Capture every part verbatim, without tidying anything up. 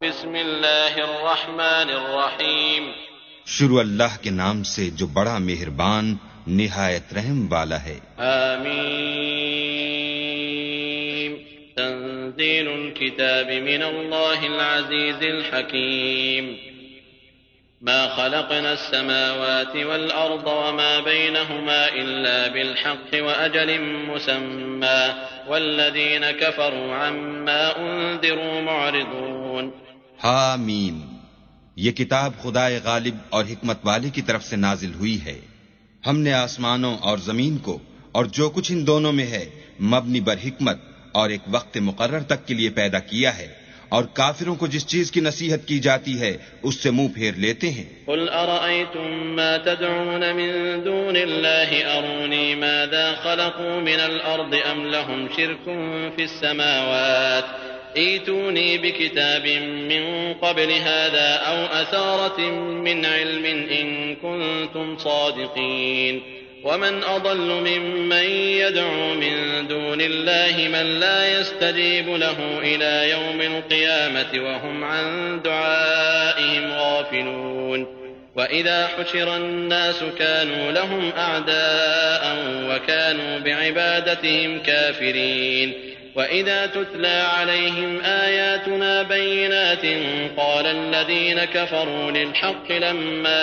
بسم اللہ الرحمن الرحیم. شروع اللہ کے نام سے جو بڑا مہربان نہایت رحم والا ہے. آمین. تنزیل الكتاب من اللہ العزیز الحکیم. ما خلقنا السماوات والأرض وما بينهما إلا بالحق وأجل مسمى والذين كفروا عما أنذروا معرضون. حامیم. یہ کتاب خدائے غالب اور حکمت والے کی طرف سے نازل ہوئی ہے. ہم نے آسمانوں اور زمین کو اور جو کچھ ان دونوں میں ہے مبنی بر حکمت اور ایک وقت مقرر تک کے لیے پیدا کیا ہے، اور کافروں کو جس چیز کی نصیحت کی جاتی ہے اس سے منہ پھیر لیتے ہیں. قل ارأيتم ما تدعون من دون الله اروني ماذا خلقوا من الارض ام لهم شرك في السماوات ائتوني بكتاب من قبل هذا او اثارة من علم ان كنتم صادقين. ومن أضل ممن يدعو من دون الله من لا يستجيب له إلى يوم القيامة وهم عن دعائهم غافلون. وإذا حشر الناس كانوا لهم أعداء وكانوا بعبادتهم كافرين. وإذا تتلى عليهم آياتنا بينات قال الذين كفروا للحق لما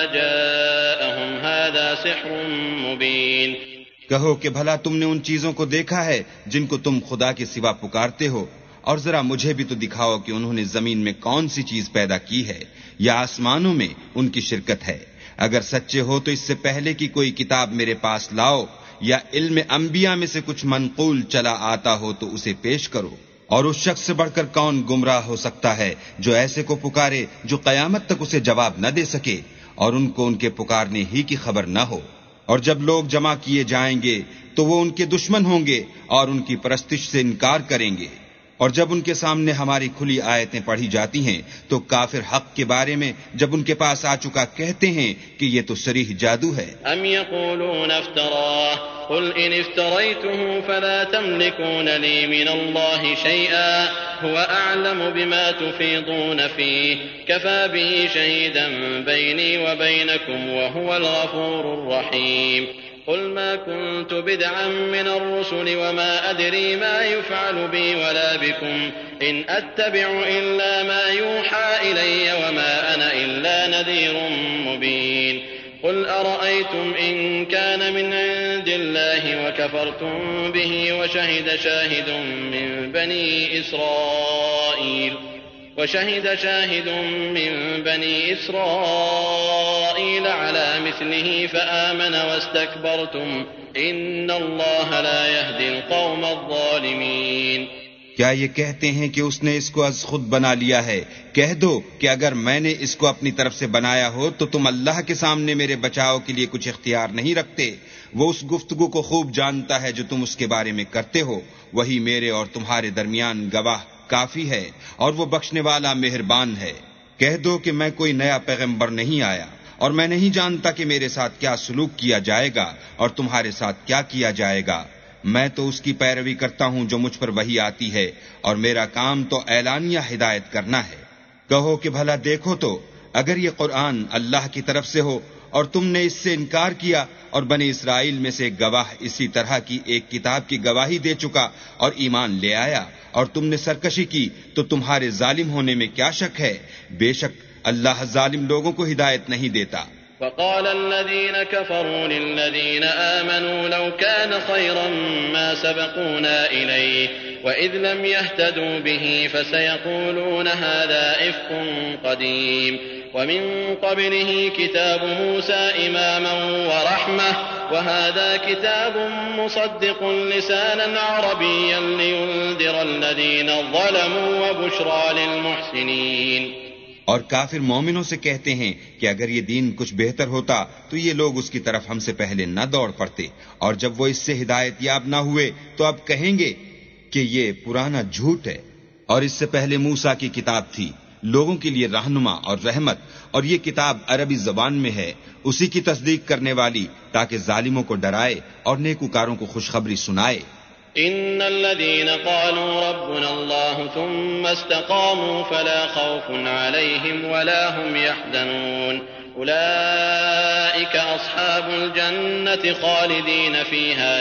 جاءهم هذا سحر مبين. کہو کہ بھلا تم نے ان چیزوں کو دیکھا ہے جن کو تم خدا کے سوا پکارتے ہو، اور ذرا مجھے بھی تو دکھاؤ کہ انہوں نے زمین میں کون سی چیز پیدا کی ہے یا آسمانوں میں ان کی شرکت ہے. اگر سچے ہو تو اس سے پہلے کی کوئی کتاب میرے پاس لاؤ، یا علم انبیاء میں سے کچھ منقول چلا آتا ہو تو اسے پیش کرو. اور اس شخص سے بڑھ کر کون گمراہ ہو سکتا ہے جو ایسے کو پکارے جو قیامت تک اسے جواب نہ دے سکے اور ان کو ان کے پکارنے ہی کی خبر نہ ہو. اور جب لوگ جمع کیے جائیں گے تو وہ ان کے دشمن ہوں گے اور ان کی پرستش سے انکار کریں گے. اور جب ان کے سامنے ہماری کھلی آیتیں پڑھی جاتی ہیں تو کافر حق کے بارے میں جب ان کے پاس آ چکا کہتے ہیں کہ یہ تو صریح جادو ہے. ام یقولون افتراه قل ان افتریته فلا تملكون لي من الله شيئا هو اعلم بما تفيضون فيه كفى به شهيدا بيني وبينكم وهو الغفور الرحيم. قل ما كنت بدعا من الرسل وما أدري ما يفعل بي ولا بكم إن أتبع إلا ما يوحى إلي وما أنا إلا نذير مبين. قل أرأيتم إن كان من عند الله وكفرتم به وشهد شاهد من بني إسرائيل وشهد شاهد من بني إسرائيل على مثله فآمن واستكبرتم إن الله لا يهدي القوم الظالمين. کیا یہ کہتے ہیں کہ اس نے اس کو از خود بنا لیا ہے؟ کہہ دو کہ اگر میں نے اس کو اپنی طرف سے بنایا ہو تو تم اللہ کے سامنے میرے بچاؤ کے لیے کچھ اختیار نہیں رکھتے. وہ اس گفتگو کو خوب جانتا ہے جو تم اس کے بارے میں کرتے ہو، وہی میرے اور تمہارے درمیان گواہ کافی ہے، اور وہ بخشنے والا مہربان ہے. کہہ دو کہ میں کوئی نیا پیغمبر نہیں آیا اور میں نہیں جانتا کہ میرے ساتھ کیا سلوک کیا جائے گا اور تمہارے ساتھ کیا کیا جائے گا. میں تو اس کی پیروی کرتا ہوں جو مجھ پر وحی آتی ہے، اور میرا کام تو اعلانیہ ہدایت کرنا ہے. کہو کہ بھلا دیکھو تو اگر یہ قرآن اللہ کی طرف سے ہو اور تم نے اس سے انکار کیا اور بنی اسرائیل میں سے ایک گواہ اسی طرح کی ایک کتاب کی گواہی دے چکا اور ایمان لے آیا اور تم نے سرکشی کی تو تمہارے ظالم ہونے میں کیا شک ہے؟ بے شک اللہ ظالم لوگوں کو ہدایت نہیں دیتا. وقال الذين كفروا للذين آمنوا لو كان خيرا ما سبقونا إليه وإذ لم يهتدوا به فسيقولون هذا إفك قديم. ومن قبله كتاب موسى إماما ورحمة وهذا كتاب مصدق لسانا عربيا لينذر الذين ظلموا وبشرى للمحسنين. اور کافر مومنوں سے کہتے ہیں کہ اگر یہ دین کچھ بہتر ہوتا تو یہ لوگ اس کی طرف ہم سے پہلے نہ دوڑ پڑتے، اور جب وہ اس سے ہدایت یاب نہ ہوئے تو اب کہیں گے کہ یہ پرانا جھوٹ ہے. اور اس سے پہلے موسیٰ کی کتاب تھی لوگوں کے لیے رہنما اور رحمت، اور یہ کتاب عربی زبان میں ہے اسی کی تصدیق کرنے والی تاکہ ظالموں کو ڈرائے اور نیکوکاروں کو خوشخبری سنائے. إن الذين قالوا ربنا الله ثم استقاموا فلا خوف عليهم ولا هم يحزنون أولئك أصحاب الجنة خالدين فيها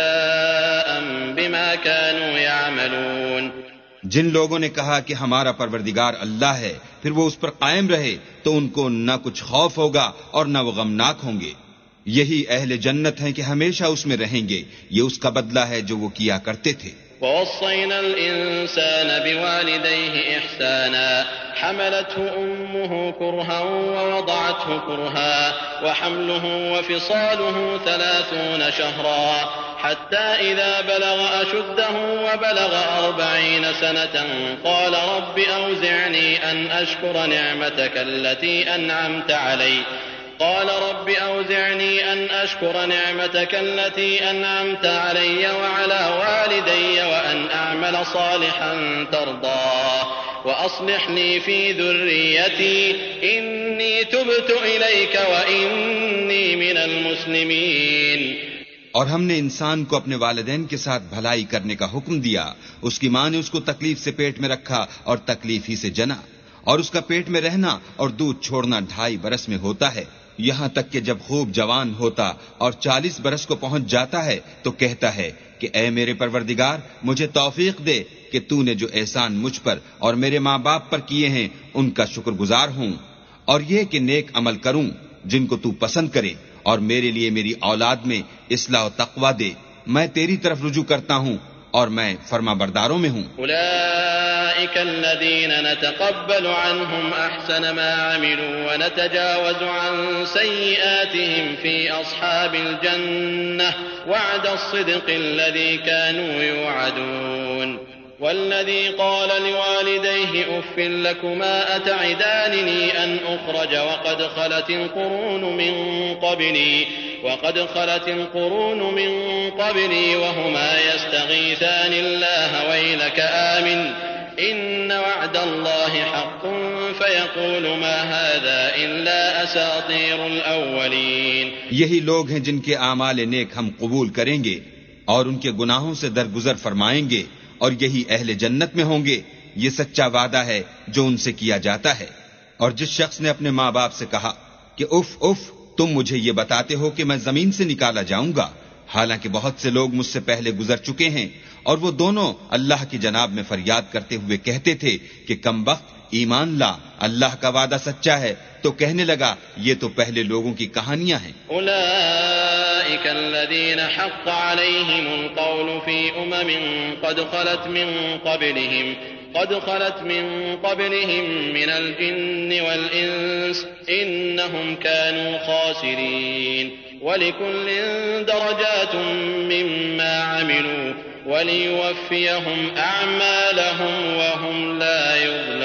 جزاء بما كانوا يعملون. جن لوگوں نے کہا کہ ہمارا پروردگار اللہ ہے پھر وہ اس پر قائم رہے تو ان کو نہ کچھ خوف ہوگا اور نہ وہ غمناک ہوں گے. یہی اہل جنت ہیں کہ ہمیشہ اس میں رہیں گے. یہ اس کا بدلہ ہے جو وہ کیا کرتے تھے. ووصينا الإنسان بوالديه إحسانا حملته أمه كرها ووضعته كرها وحمله وفصاله ثلاثون شهرا حتى إذا بلغ أشده وبلغ أربعين سنة قال رب أوزعني أن أشكر نعمتك التي أنعمت علي قال رب أوزعني أن أشكر نعمتك التي أنعمت علي وعلى والدي وأن أعمل صالحا ترضاه وأصلح لي في ذريتي إني تبت إليك وإني من المسلمين. اور ہم نے انسان کو اپنے والدین کے ساتھ بھلائی کرنے کا حکم دیا. اس کی ماں نے اس کو تکلیف سے پیٹ میں رکھا اور تکلیف ہی سے جنا، اور اس کا پیٹ میں رہنا اور دودھ چھوڑنا ڈھائی برس میں ہوتا ہے، یہاں تک کہ جب خوب جوان ہوتا اور چالیس برس کو پہنچ جاتا ہے تو کہتا ہے کہ اے میرے پروردگار مجھے توفیق دے کہ تو نے جو احسان مجھ پر اور میرے ماں باپ پر کیے ہیں ان کا شکر گزار ہوں، اور یہ کہ نیک عمل کروں جن کو تو پسند کرے، اور میرے لیے میری اولاد میں اصلاح و تقوی دے. میں تیری طرف رجوع کرتا ہوں اور میں فرما برداروں میں ہوں. أولئك الذين نتقبل عنهم أحسن ما عملوا ونتجاوز عن سيئاتهم في أصحاب الجنة وعد الصدق الذي كانوا يوعدون. والذي قال لوالديه أف لكما أتعدانني أن أخرج وقد خلت القرون من قبلي وقد خلت القرون من قبلي وهما يستغيثان الله ويلك آمن إن وعد الله حق فيقول ما هذا إلا أساطير الأولين. یہی لوگ ہیں جن کے اعمال نیک ہم قبول کریں گے اور ان کے گناہوں سے درگزر فرمائیں گے، اور یہی اہل جنت میں ہوں گے. یہ سچا وعدہ ہے جو ان سے کیا جاتا ہے. اور جس شخص نے اپنے ماں باپ سے کہا کہ اف اف تم مجھے یہ بتاتے ہو کہ میں زمین سے نکالا جاؤں گا، حالانکہ بہت سے لوگ مجھ سے پہلے گزر چکے ہیں، اور وہ دونوں اللہ کی جناب میں فریاد کرتے ہوئے کہتے تھے کہ کمبخت ایمان لا، اللہ کا وعدہ سچا ہے. تو کہنے لگا یہ تو پہلے لوگوں کی کہانیاں ہیں. أولئك الذين حق عليهم القول في أمم قد خلت من قبلهم قد خلت من قبلهم من الجن والإنس إنهم كانوا خاسرين. ولكل درجات مما عملوا وليوفيهم أعمالهم وهم لا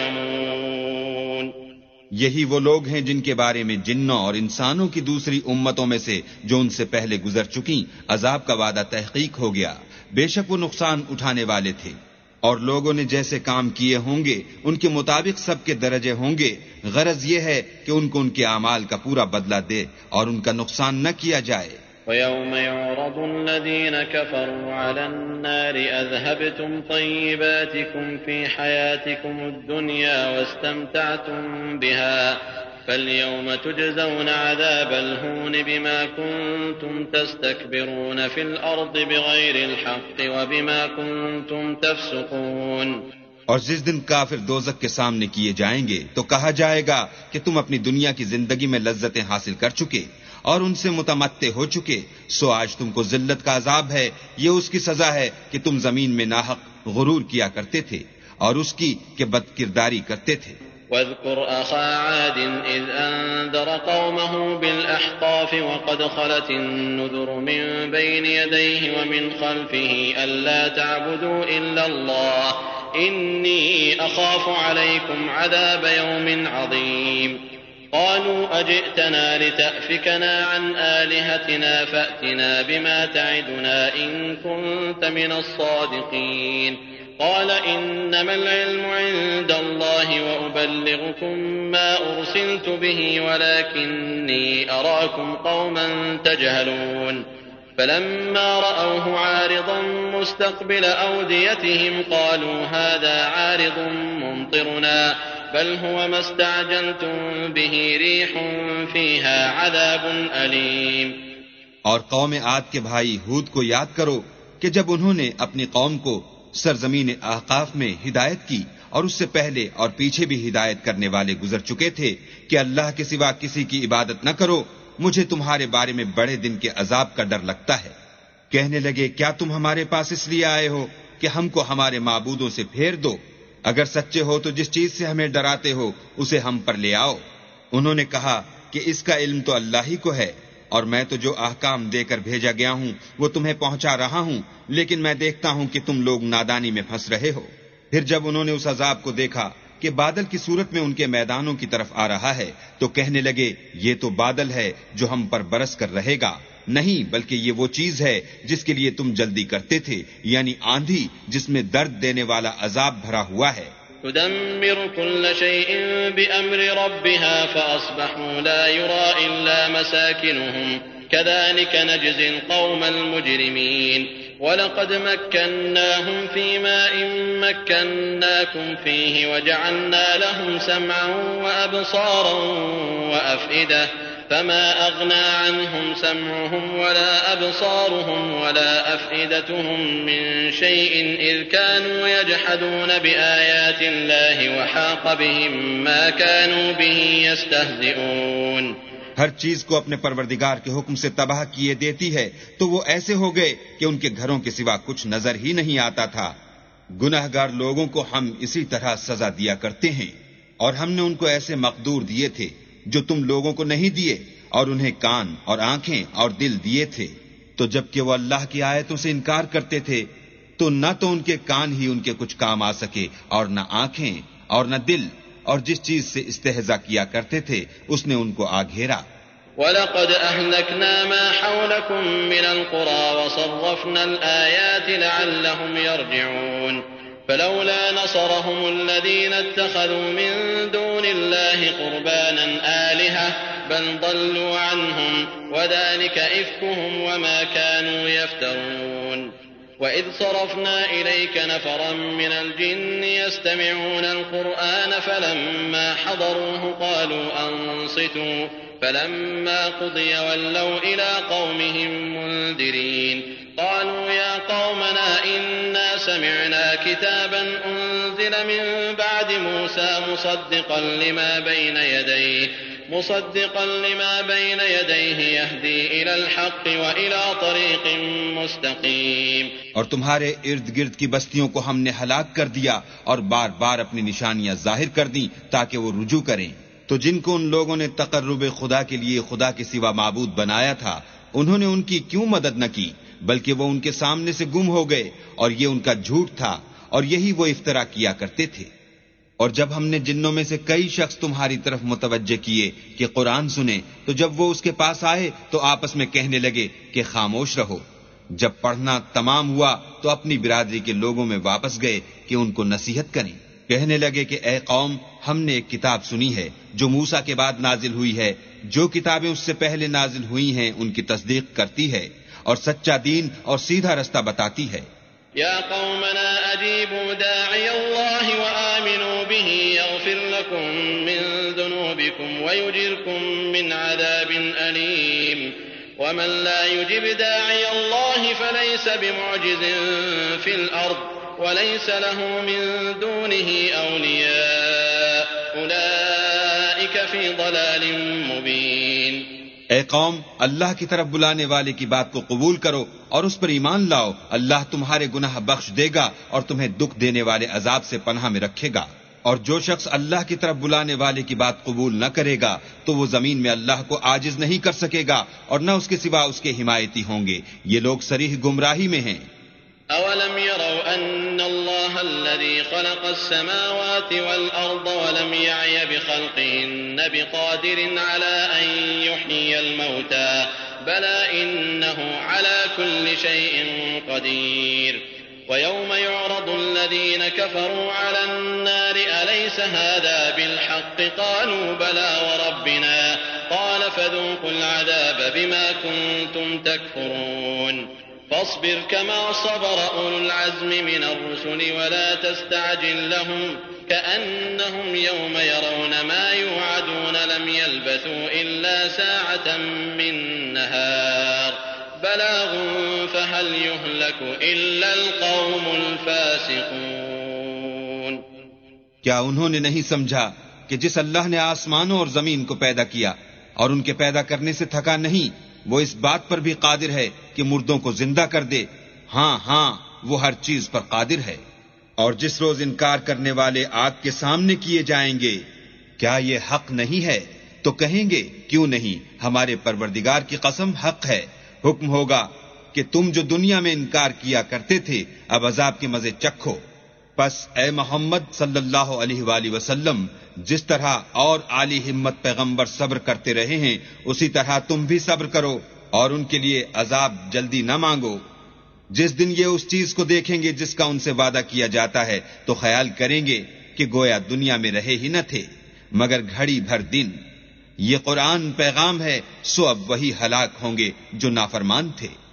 يظلمون. یہی وہ لوگ ہیں جن کے بارے میں جنوں اور انسانوں کی دوسری امتوں میں سے جو ان سے پہلے گزر چکیں عذاب کا وعدہ تحقیق ہو گیا. بے شک وہ نقصان اٹھانے والے تھے، اور لوگوں نے جیسے کام کیے ہوں گے ان کے مطابق سب کے درجے ہوں گے. غرض یہ ہے کہ ان کو ان کے اعمال کا پورا بدلہ دے اور ان کا نقصان نہ کیا جائے. وَيَوْمَ يُعْرَضُ الَّذِينَ كَفَرُوا عَلَى النَّارِ أَذْهَبْتُمْ طَيِّبَاتِكُمْ فِي حَيَاتِكُمُ الدُّنْيَا وَاسْتَمْتَعْتُمْ بِهَا فَالْيَوْمَ تُجْزَوْنَ عَذَابَ الْهُونِ بِمَا كُنتُمْ تَسْتَكْبِرُونَ فِي الْأَرْضِ بِغَيْرِ الْحَقِّ وَبِمَا كُنتُمْ تَفْسُقُونَ. اور جس دن کافر دوزخ کے سامنے کیے جائیں گے تو کہا جائے گا کہ تم اپنی دنیا کی زندگی میں لذتیں حاصل کر چکے اور ان سے متمتع ہو چکے، سو آج تم کو ذلت کا عذاب ہے. یہ اس کی سزا ہے کہ تم زمین میں ناحق غرور کیا کرتے تھے اور اس کی کہ بد کرداری کرتے تھے. واذكر أخا عاد إذ أنذر قومه بالأحقاف وقد خلت النذر من بين يديه ومن خلفه ألا تعبدوا إلا الله إني أخاف عليكم عذاب يوم عظيم. قالوا أجئتنا لتأفكنا عن آلهتنا فأتنا بما تعدنا إن كنت من الصادقين. قال إنما العلم عند الله وأبلغكم ما أرسلت به ولكني أراكم قوما تجهلون. فلما رأوه عارضا مستقبل أوديتهم قالوا هذا عارض ممطرنا بل هو ما استعجلتم به ريح فيها عذاب أليم. اور قوم عاد کے بھائی ہود کو یاد کرو کہ جب انہوں نے اپنی قوم کو سرزمین احقاف میں ہدایت کی اور اس سے پہلے اور پیچھے بھی ہدایت کرنے والے گزر چکے تھے کہ اللہ کے سوا کسی کی عبادت نہ کرو، مجھے تمہارے بارے میں بڑے دن کے عذاب کا ڈر لگتا ہے. کہنے لگے کیا تم ہمارے پاس اس لیے آئے ہو کہ ہم کو ہمارے معبودوں سے پھیر دو؟ اگر سچے ہو تو جس چیز سے ہمیں ڈراتے ہو اسے ہم پر لے آؤ. انہوں نے کہا کہ اس کا علم تو اللہ ہی کو ہے، اور میں تو جو احکام دے کر بھیجا گیا ہوں وہ تمہیں پہنچا رہا ہوں، لیکن میں دیکھتا ہوں کہ تم لوگ نادانی میں پھنس رہے ہو. پھر جب انہوں نے اس عذاب کو دیکھا کہ بادل کی صورت میں ان کے میدانوں کی طرف آ رہا ہے تو کہنے لگے یہ تو بادل ہے جو ہم پر برس کر رہے گا. نہیں، بلکہ یہ وہ چیز ہے جس کے لیے تم جلدی کرتے تھے، یعنی آندھی جس میں درد دینے والا عذاب بھرا ہوا ہے. تدمر كل شيء بأمر ربها فأصبحوا لا يرى إلا مساكنهم كذلك نجزي القوم المجرمين. ولقد مكناهم في ماء مكناكم فيه وجعلنا لهم سمعا وأبصارا وأفئدة فما أغنى عنهم سمعهم ولا أبصارهم ولا أفئدتهم من شيء إذ كانوا يجحدون بآيات الله وحاق بهم ما كانوا به يستهزئون. ہر چیز کو اپنے پروردگار کے حکم سے تباہ کیے دیتی ہے تو وہ ایسے ہو گئے کہ ان کے گھروں کے سوا کچھ نظر ہی نہیں آتا تھا. گناہگار لوگوں کو ہم اسی طرح سزا دیا کرتے ہیں، اور ہم نے ان کو ایسے مقدور دیے تھے جو تم لوگوں کو نہیں دیے، اور انہیں کان اور آنکھیں اور دل دیے تھے. تو جب کہ وہ اللہ کی آیتوں سے انکار کرتے تھے تو نہ تو ان کے کان ہی ان کے کچھ کام آ سکے اور نہ آنکھیں اور نہ دل، اور جس چیز سے استہزاء کیا کرتے تھے اس نے ان کو آ گھیرا. وَلَقَدْ أَهْلَكْنَا مَا حَوْلَكُمْ مِنَ الْقُرَى وَصَرَّفْنَا الْآيَاتِ لَعَلَّهُمْ يَرْجِعُونَ. فلولا نصرهم الذين اتخذوا من دون الله قربانا آلهة بل ضلوا عنهم وذلك إفكهم وما كانوا يفترون. وإذ صرفنا إليك نفرا من الجن يستمعون القرآن فلما حضروه قالوا أنصتوا فلما قضي ولوا إلى قومهم منذرين. قالوا يا قومنا إنا سمعنا كتابا أنزل من بعد موسى مصدقا لما بين يديه مصدقا لما بين يديه يهدي إلى الحق وإلى طريق مستقيم. اور تمہارے ارد گرد کی بستیوں کو ہم نے ہلاک کر دیا اور بار بار اپنی نشانیاں ظاہر کر دیں تاکہ وہ رجوع کریں. تو جن کو ان لوگوں نے تقرب خدا کے لیے خدا کے سوا معبود بنایا تھا انہوں نے ان کی کیوں مدد نہ کی، بلکہ وہ ان کے سامنے سے گم ہو گئے، اور یہ ان کا جھوٹ تھا اور یہی وہ افترا کیا کرتے تھے. اور جب ہم نے جنوں میں سے کئی شخص تمہاری طرف متوجہ کیے کہ قرآن سنیں تو جب وہ اس کے پاس آئے تو آپس میں کہنے لگے کہ خاموش رہو. جب پڑھنا تمام ہوا تو اپنی برادری کے لوگوں میں واپس گئے کہ ان کو نصیحت کریں. کہنے لگے کہ اے قوم، ہم نے ایک کتاب سنی ہے جو موسیٰ کے بعد نازل ہوئی ہے، جو کتابیں اس سے پہلے نازل ہوئی ہیں ان کی تصدیق کرتی ہے اور سچا دین اور سیدھا رستہ بتاتی ہے. يا قومنا أجيبوا داعي الله وآمنوا به يغفر لكم من ذنوبكم ويجركم من عذاب أليم. ومن لا يجب داعي الله فليس بمعجز في الأرض وليس له من دونه أولياء أولئك في ضلال مبين. اے قوم، اللہ کی طرف بلانے والے کی بات کو قبول کرو اور اس پر ایمان لاؤ. اللہ تمہارے گناہ بخش دے گا اور تمہیں دکھ دینے والے عذاب سے پناہ میں رکھے گا. اور جو شخص اللہ کی طرف بلانے والے کی بات قبول نہ کرے گا تو وہ زمین میں اللہ کو عاجز نہیں کر سکے گا اور نہ اس کے سوا اس کے حمایتی ہوں گے. یہ لوگ صریح گمراہی میں ہیں. أولم يروا أن الله الذي خلق السماوات والأرض ولم يعي بخلقهن بقادر على أن يحيي الموتى بلى إنه على كل شيء قدير. ويوم يعرض الذين كفروا على النار أليس هذا بالحق قالوا بلى وربنا قال فذوقوا العذاب بما كنتم تكفرون فاصبر كما صبر أولو العزم من الرسل ولا تستعجل لهم كأنهم يوم يرون ما يوعدون لم يلبثوا إلا ساعة من نهار بلاغ فهل يهلك إلا القوم الفاسقون. کیا انہوں نے نہیں سمجھا کہ جس اللہ نے آسمانوں اور زمین کو پیدا کیا اور ان کے پیدا کرنے سے تھکا نہیں، وہ اس بات پر بھی قادر ہے کہ مردوں کو زندہ کر دے؟ ہاں ہاں وہ ہر چیز پر قادر ہے. اور جس روز انکار کرنے والے آگ کے سامنے کیے جائیں گے، کیا یہ حق نہیں ہے؟ تو کہیں گے کیوں نہیں، ہمارے پروردگار کی قسم حق ہے. حکم ہوگا کہ تم جو دنیا میں انکار کیا کرتے تھے اب عذاب کے مزے چکھو. پس اے محمد صلی اللہ علیہ وآلہ وسلم، جس طرح اور عالی ہمت پیغمبر صبر کرتے رہے ہیں اسی طرح تم بھی صبر کرو اور ان کے لیے عذاب جلدی نہ مانگو. جس دن یہ اس چیز کو دیکھیں گے جس کا ان سے وعدہ کیا جاتا ہے تو خیال کریں گے کہ گویا دنیا میں رہے ہی نہ تھے مگر گھڑی بھر دن. یہ قرآن پیغام ہے، سو اب وہی ہلاک ہوں گے جو نافرمان تھے.